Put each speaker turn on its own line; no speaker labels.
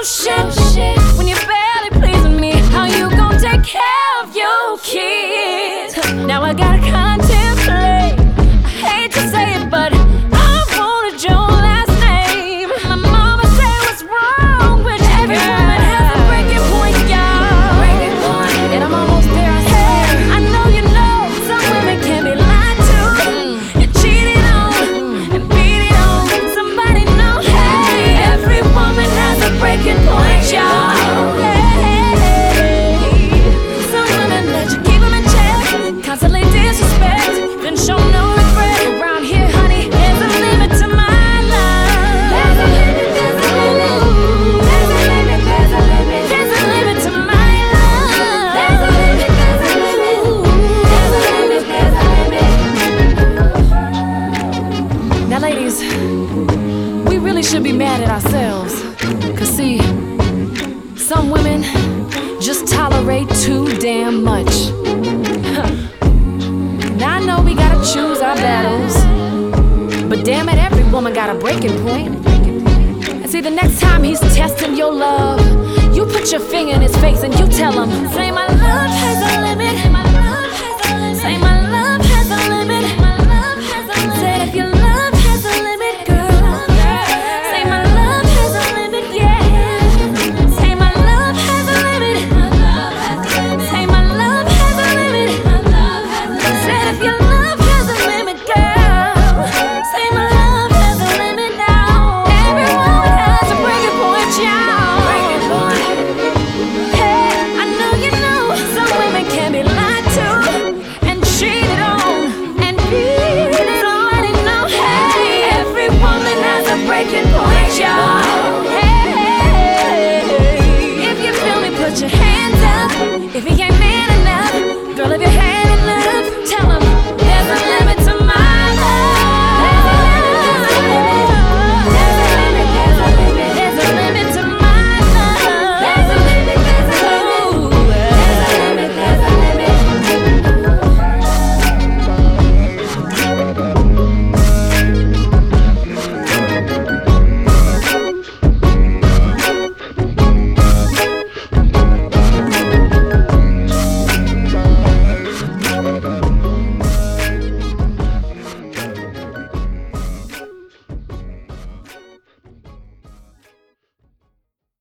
shit. When you're barely pleasing me, how you gon' take care of your kids? Now I gotta contemplate. I hate to say it, but I wanted your last name. My mama said what's wrong with every woman has a breaking point, y'all. Breaking point, and I'm almost there. I swear. I know you know some women can be lied to and cheated on and beaten on. Somebody know, hey, every woman has a breaking point, y'all. Some women let you keep them in check, constantly disrespect, then show no regret. Around here, honey, there's a limit to my love. There's a limit, there's a limit. There's a limit, there's a limit. There's a limit to my love. There's a limit, there's a limit. There's a limit, there's a limit. Now, ladies, we really should be mad at ourselves. 'Cause see, some women just tolerate too damn much. Now I know we gotta choose our battles, but damn it, every woman got a breaking point. And see, the next time he's testing your love, you put your finger in his face and you tell him, say my love has a limit.